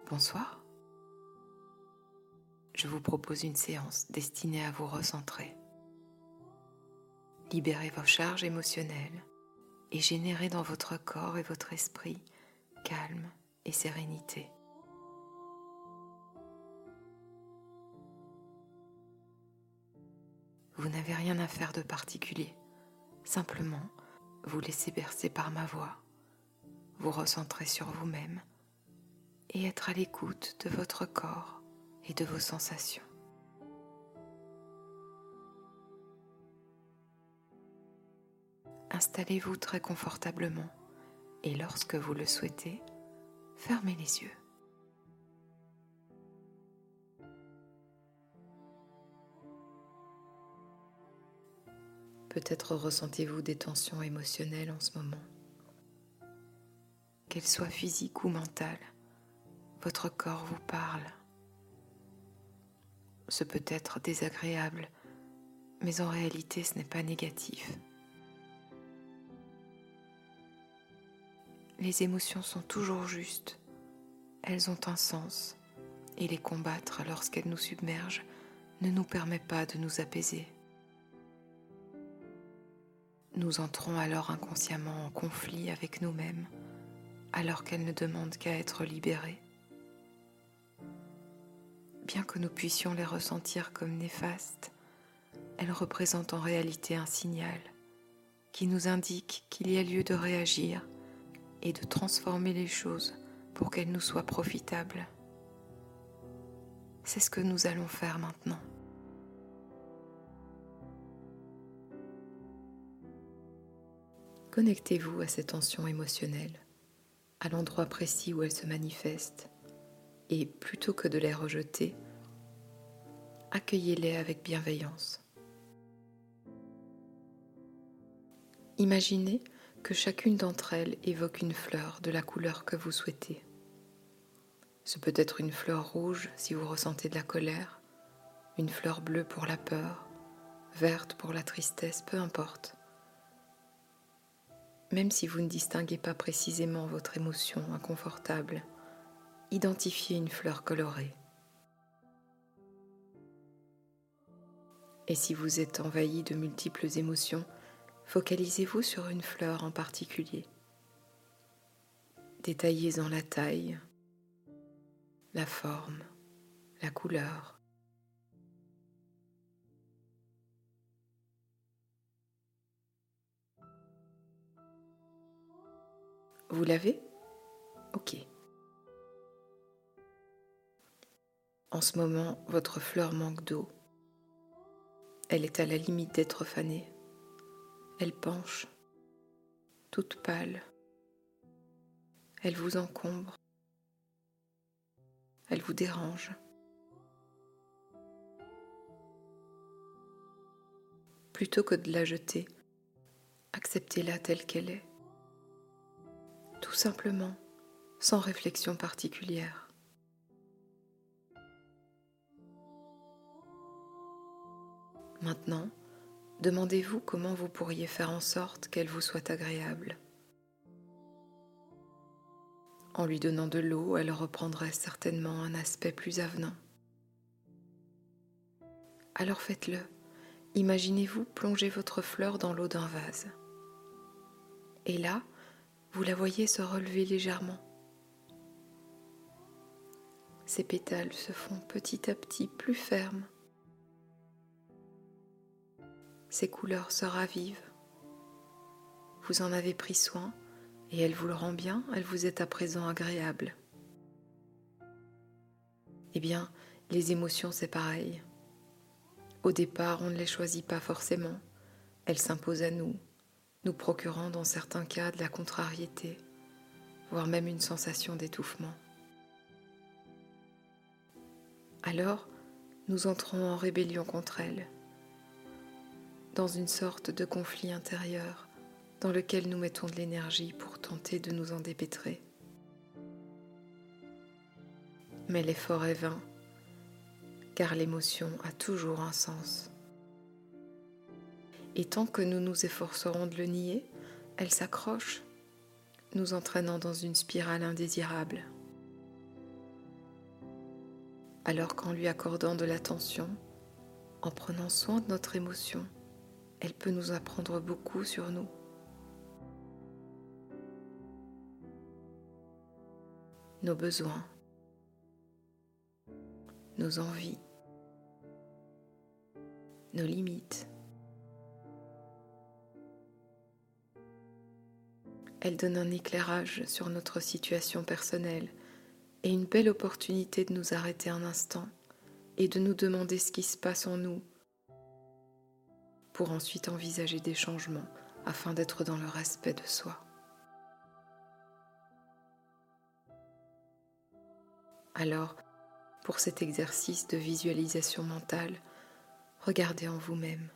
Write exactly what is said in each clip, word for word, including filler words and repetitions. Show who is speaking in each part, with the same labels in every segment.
Speaker 1: Bonsoir. Je vous propose une séance destinée à vous recentrer, libérer vos charges émotionnelles et générer dans votre corps et votre esprit calme et sérénité. Vous n'avez rien à faire de particulier, simplement vous laisser bercer par ma voix, vous recentrer sur vous-même et être à l'écoute de votre corps et de vos sensations. Installez-vous très confortablement et lorsque vous le souhaitez, fermez les yeux. Peut-être ressentez-vous des tensions émotionnelles en ce moment. Qu'elles soient physiques ou mentales, votre corps vous parle. Ce peut être désagréable, mais en réalité ce n'est pas négatif. Les émotions sont toujours justes, elles ont un sens, et les combattre lorsqu'elles nous submergent ne nous permet pas de nous apaiser. Nous entrons alors inconsciemment en conflit avec nous-mêmes, alors qu'elles ne demandent qu'à être libérées. Bien que nous puissions les ressentir comme néfastes, elles représentent en réalité un signal qui nous indique qu'il y a lieu de réagir et de transformer les choses pour qu'elles nous soient profitables. C'est ce que nous allons faire maintenant. Connectez-vous à ces tensions émotionnelles, à l'endroit précis où elles se manifestent, et plutôt que de les rejeter, accueillez-les avec bienveillance. Imaginez que chacune d'entre elles évoque une fleur de la couleur que vous souhaitez. Ce peut être une fleur rouge si vous ressentez de la colère, une fleur bleue pour la peur, verte pour la tristesse, peu importe. Même si vous ne distinguez pas précisément votre émotion inconfortable, identifiez une fleur colorée. Et si vous êtes envahi de multiples émotions, focalisez-vous sur une fleur en particulier. Détaillez-en la taille, la forme, la couleur. Vous l'avez ? Ok. En ce moment, votre fleur manque d'eau. Elle est à la limite d'être fanée. Elle penche, toute pâle. Elle vous encombre. Elle vous dérange. Plutôt que de la jeter, acceptez-la telle qu'elle est. Tout simplement, sans réflexion particulière. Maintenant, demandez-vous comment vous pourriez faire en sorte qu'elle vous soit agréable. En lui donnant de l'eau, elle reprendrait certainement un aspect plus avenant. Alors faites-le. Imaginez-vous plonger votre fleur dans l'eau d'un vase. Et là, vous la voyez se relever légèrement. Ses pétales se font petit à petit plus fermes. Ses couleurs se ravivent. Vous en avez pris soin et elle vous le rend bien, elle vous est à présent agréable. Eh bien, les émotions c'est pareil. Au départ, on ne les choisit pas forcément. Elles s'imposent à nous, nous procurant dans certains cas de la contrariété, voire même une sensation d'étouffement. Alors, nous entrons en rébellion contre elles, dans une sorte de conflit intérieur dans lequel nous mettons de l'énergie pour tenter de nous en dépêtrer. Mais l'effort est vain, car l'émotion a toujours un sens. Et tant que nous nous efforcerons de le nier, elle s'accroche, nous entraînant dans une spirale indésirable. alors qu'en lui accordant de l'attention, en prenant soin de notre émotion, elle peut nous apprendre beaucoup sur nous. Nos besoins, nos envies, nos limites. Elle donne un éclairage sur notre situation personnelle et une belle opportunité de nous arrêter un instant et de nous demander ce qui se passe en nous pour ensuite envisager des changements afin d'être dans le respect de soi. Alors, pour cet exercice de visualisation mentale, regardez en vous-même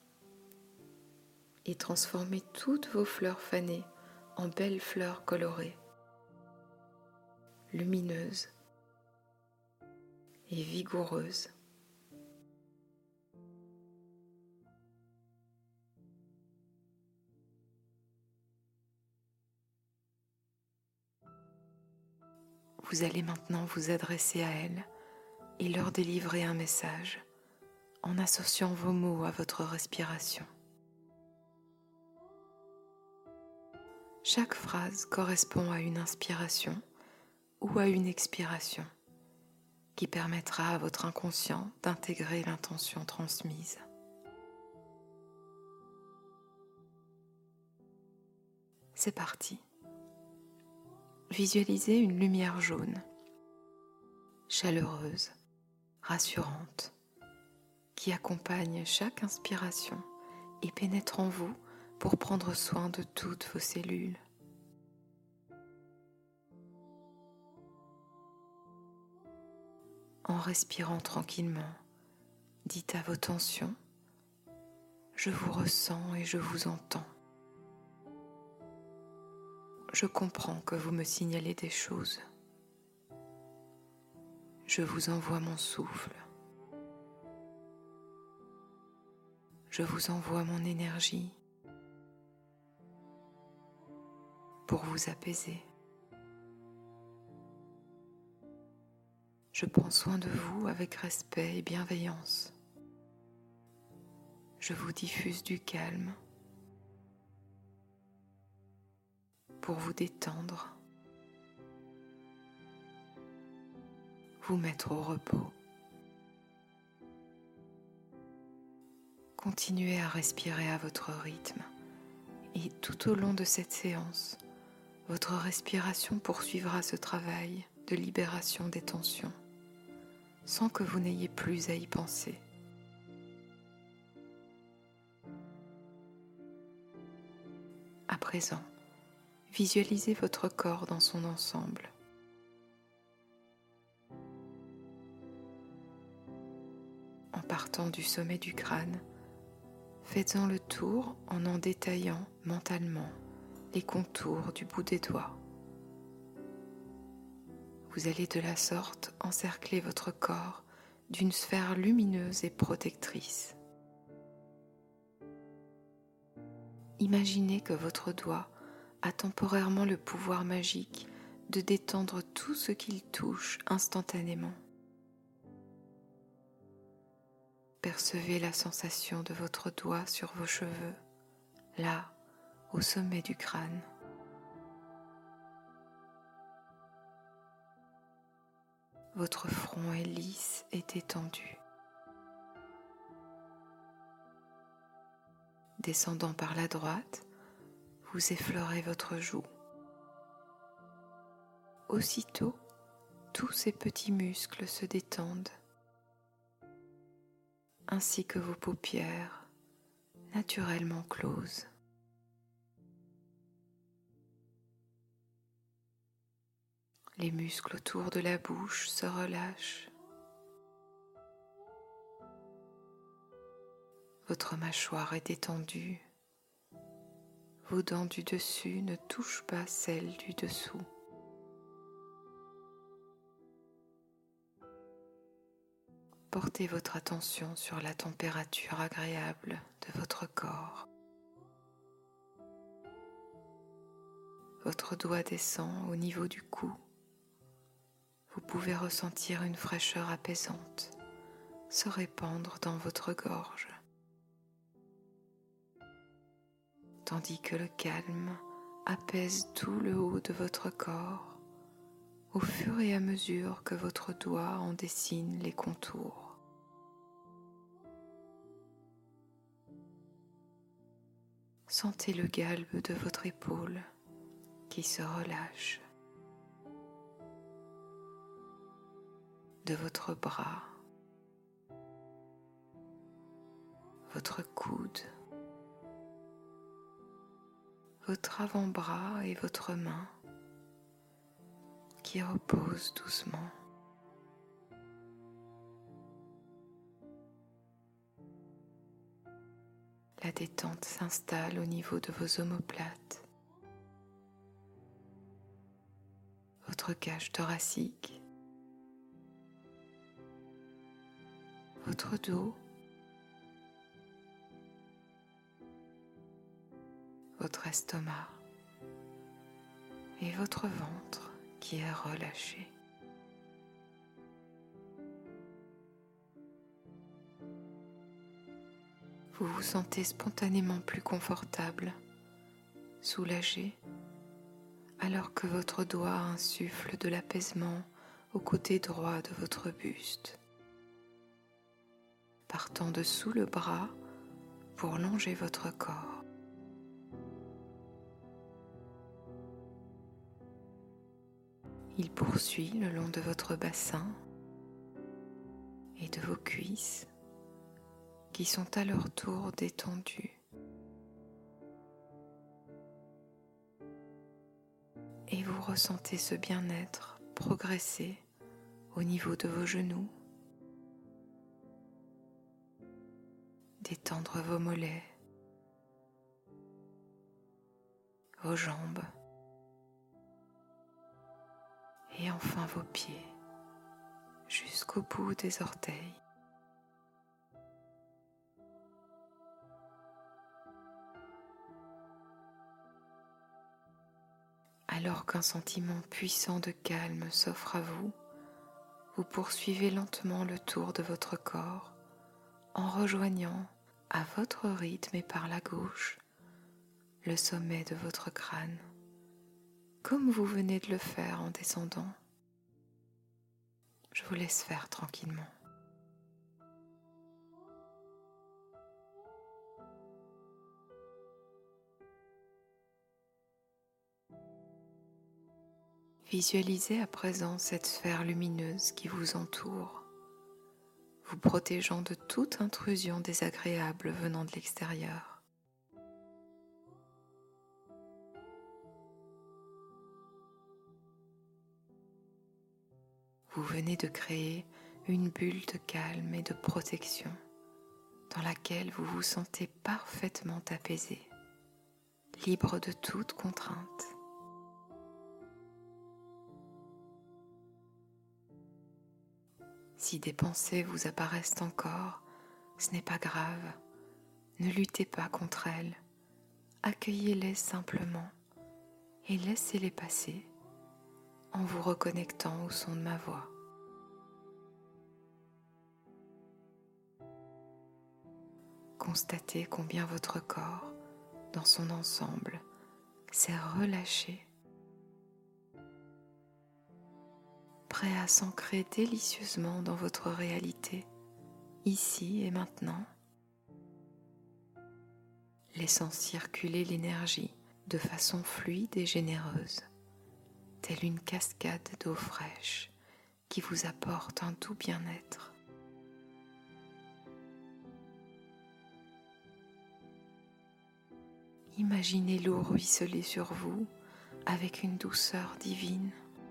Speaker 1: et transformez toutes vos fleurs fanées en belles fleurs colorées, lumineuses et vigoureuses. Vous allez maintenant vous adresser à elles et leur délivrer un message en associant vos mots à votre respiration. Chaque phrase correspond à une inspiration ou à une expiration qui permettra à votre inconscient d'intégrer l'intention transmise. C'est parti. Visualisez une lumière jaune, chaleureuse, rassurante, qui accompagne chaque inspiration et pénètre en vous pour prendre soin de toutes vos cellules. En respirant tranquillement, dites à vos tensions « Je vous ressens et je vous entends ». Je comprends que vous me signalez des choses. Je vous envoie mon souffle. Je vous envoie mon énergie pour vous apaiser. Je prends soin de vous avec respect et bienveillance. Je vous diffuse du calme pour vous détendre, vous mettre au repos. Continuez à respirer à votre rythme et tout au long de cette séance, votre respiration poursuivra ce travail de libération des tensions sans que vous n'ayez plus à y penser. À présent, visualisez votre corps dans son ensemble. En partant du sommet du crâne, faites-en le tour en en détaillant mentalement les contours du bout des doigts. Vous allez de la sorte encercler votre corps d'une sphère lumineuse et protectrice. Imaginez que votre doigt a temporairement le pouvoir magique de détendre tout ce qu'il touche instantanément. Percevez la sensation de votre doigt sur vos cheveux, là, au sommet du crâne. Votre front est lisse et détendu. Descendant par la droite, vous effleurez votre joue. Aussitôt, tous ces petits muscles se détendent, ainsi que vos paupières naturellement closes. Les muscles autour de la bouche se relâchent. Votre mâchoire est détendue. Vos dents du dessus ne touchent pas celles du dessous. Portez votre attention sur la température agréable de votre corps. Votre doigt descend au niveau du cou. vous pouvez ressentir une fraîcheur apaisante se répandre dans votre gorge, tandis que le calme apaise tout le haut de votre corps au fur et à mesure que votre doigt en dessine les contours. Sentez le galbe de votre épaule qui se relâche, de votre bras, votre coude, votre avant-bras et votre main qui reposent doucement. La détente s'installe au niveau de vos omoplates, votre cage thoracique, votre dos, votre estomac et votre ventre qui est relâché. Vous vous sentez spontanément plus confortable, soulagé, alors que votre doigt insuffle de l'apaisement au côté droit de votre buste, partant de sous le bras pour longer votre corps. Il poursuit le long de votre bassin et de vos cuisses qui sont à leur tour détendues. Et vous ressentez ce bien-être progresser au niveau de vos genoux, détendre vos mollets, vos jambes et enfin vos pieds jusqu'au bout des orteils. Alors qu'un sentiment puissant de calme s'offre à vous, vous poursuivez lentement le tour de votre corps en rejoignant à votre rythme et par la gauche le sommet de votre crâne, comme vous venez de le faire en descendant. Je vous laisse faire tranquillement. Visualisez à présent cette sphère lumineuse qui vous entoure, vous protégeant de toute intrusion désagréable venant de l'extérieur. Vous venez de créer une bulle de calme et de protection dans laquelle vous vous sentez parfaitement apaisé, libre de toute contrainte. Si des pensées vous apparaissent encore, ce n'est pas grave, ne luttez pas contre elles, accueillez-les simplement et laissez-les passer en vous reconnectant au son de ma voix. Constatez combien votre corps, dans son ensemble, s'est relâché, prêt à s'ancrer délicieusement dans votre réalité, ici et maintenant, laissant circuler l'énergie de façon fluide et généreuse, telle une cascade d'eau fraîche qui vous apporte un doux bien-être. Imaginez l'eau ruisseler sur vous avec une douceur divine,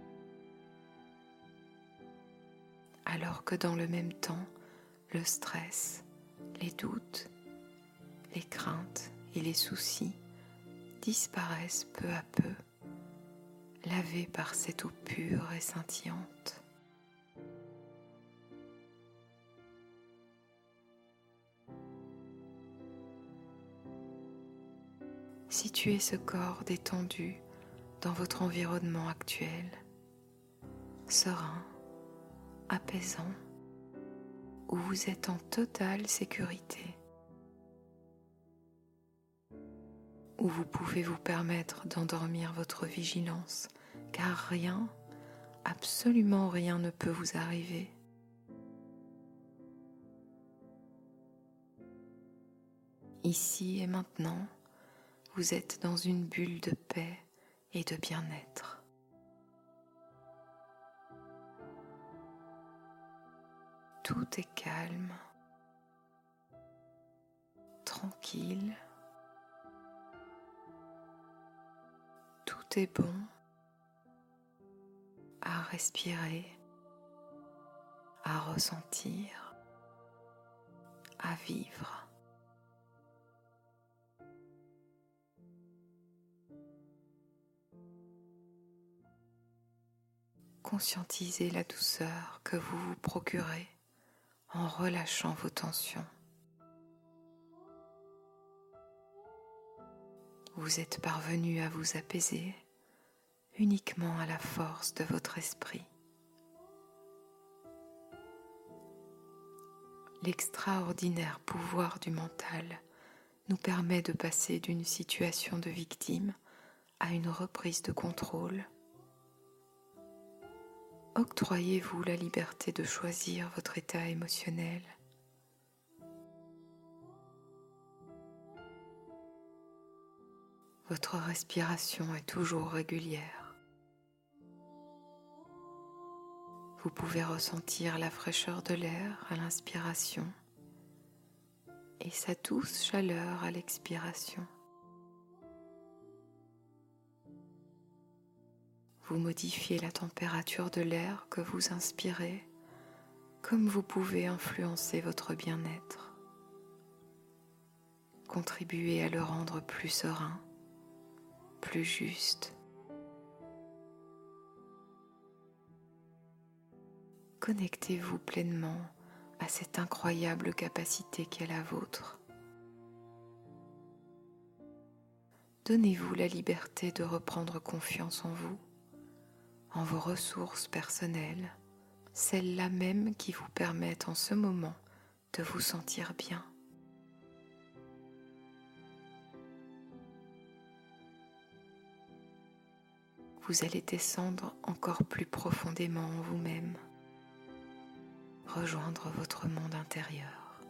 Speaker 1: alors que dans le même temps, le stress, les doutes, les craintes et les soucis disparaissent peu à peu, lavés par cette eau pure et scintillante. Situez ce corps détendu dans votre environnement actuel, serein, apaisant où vous êtes en totale sécurité, où vous pouvez vous permettre d'endormir votre vigilance, car rien, absolument rien ne peut vous arriver. Ici et maintenant, vous êtes dans une bulle de paix et de bien-être. Tout est calme, tranquille, tout est bon à respirer, à ressentir, à vivre. Conscientisez la douceur que vous vous procurez en relâchant vos tensions. Vous êtes parvenu à vous apaiser uniquement à la force de votre esprit. L'extraordinaire pouvoir du mental nous permet de passer d'une situation de victime à une reprise de contrôle. Octroyez-vous la liberté de choisir votre état émotionnel. Votre respiration est toujours régulière. Vous pouvez ressentir la fraîcheur de l'air à l'inspiration et sa douce chaleur à l'expiration. Vous modifiez la température de l'air que vous inspirez, comme vous pouvez influencer votre bien-être. Contribuez à le rendre plus serein, plus juste. Connectez-vous pleinement à cette incroyable capacité qu'est la vôtre. Donnez-vous la liberté de reprendre confiance en vous, en vos ressources personnelles, celles-là même qui vous permettent en ce moment de vous sentir bien. Vous allez descendre encore plus profondément en vous-même, rejoindre votre monde intérieur.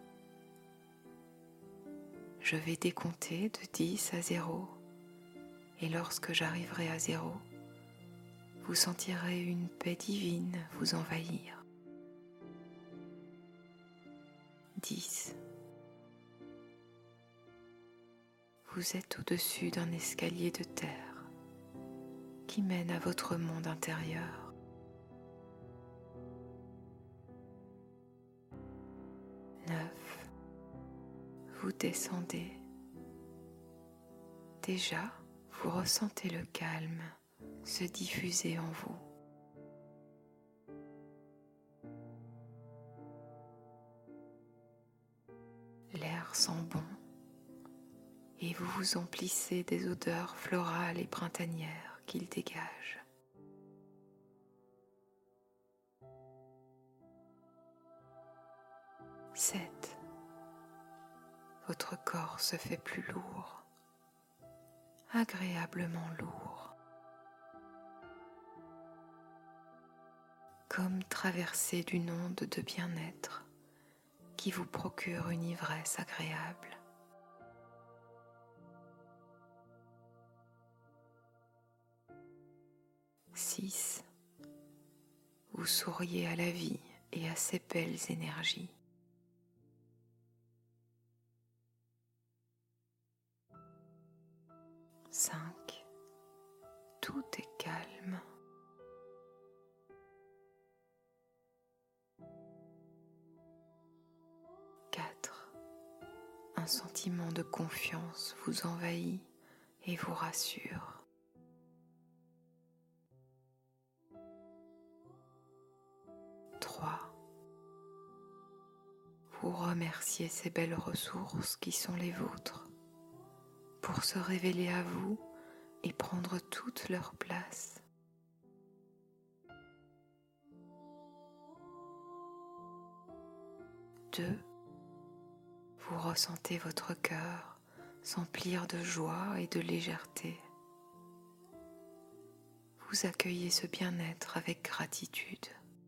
Speaker 1: Je vais décompter de dix à zéro et lorsque j'arriverai à zéro, vous sentirez une paix divine vous envahir. dix. Vous êtes au-dessus d'un escalier de terre qui mène à votre monde intérieur. neuf. Vous descendez. Déjà, vous ressentez le calme se diffuser en vous. L'air sent bon et vous vous emplissez des odeurs florales et printanières qu'il dégage. sept. Votre corps se fait plus lourd, agréablement lourd, comme traversé d'une onde de bien-être qui vous procure une ivresse agréable. six. Vous souriez à la vie et à ses belles énergies. cinq. Tout est calme. quatre. Un sentiment de confiance vous envahit et vous rassure. trois. Vous remerciez ces belles ressources qui sont les vôtres pour se révéler à vous et prendre toute leur place. deux, vous ressentez votre cœur s'emplir de joie et de légèreté. Vous accueillez ce bien-être avec gratitude.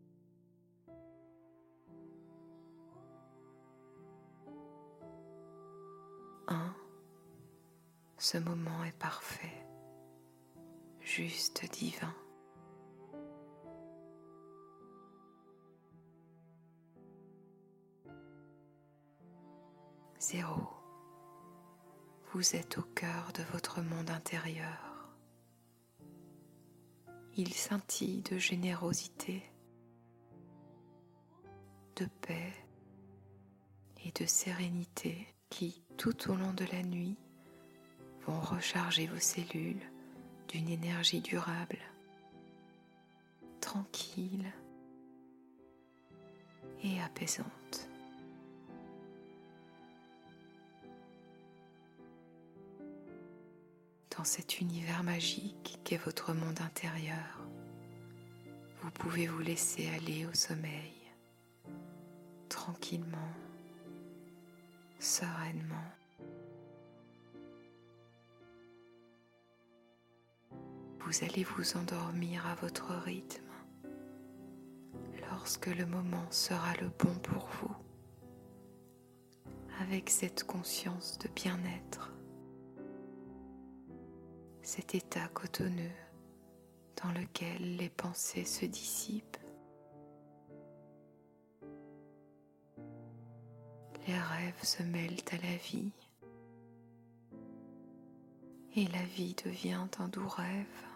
Speaker 1: Un, ce moment est parfait, juste divin. Zéro, vous êtes au cœur de votre monde intérieur. Il scintille de générosité, de paix et de sérénité qui, tout au long de la nuit, vont recharger vos cellules d'une énergie durable, tranquille et apaisante. Dans cet univers magique qu'est votre monde intérieur, vous pouvez vous laisser aller au sommeil, tranquillement, sereinement. Vous allez vous endormir à votre rythme lorsque le moment sera le bon pour vous, avec cette conscience de bien-être, cet état cotonneux dans lequel les pensées se dissipent. Les rêves se mêlent à la vie et la vie devient un doux rêve.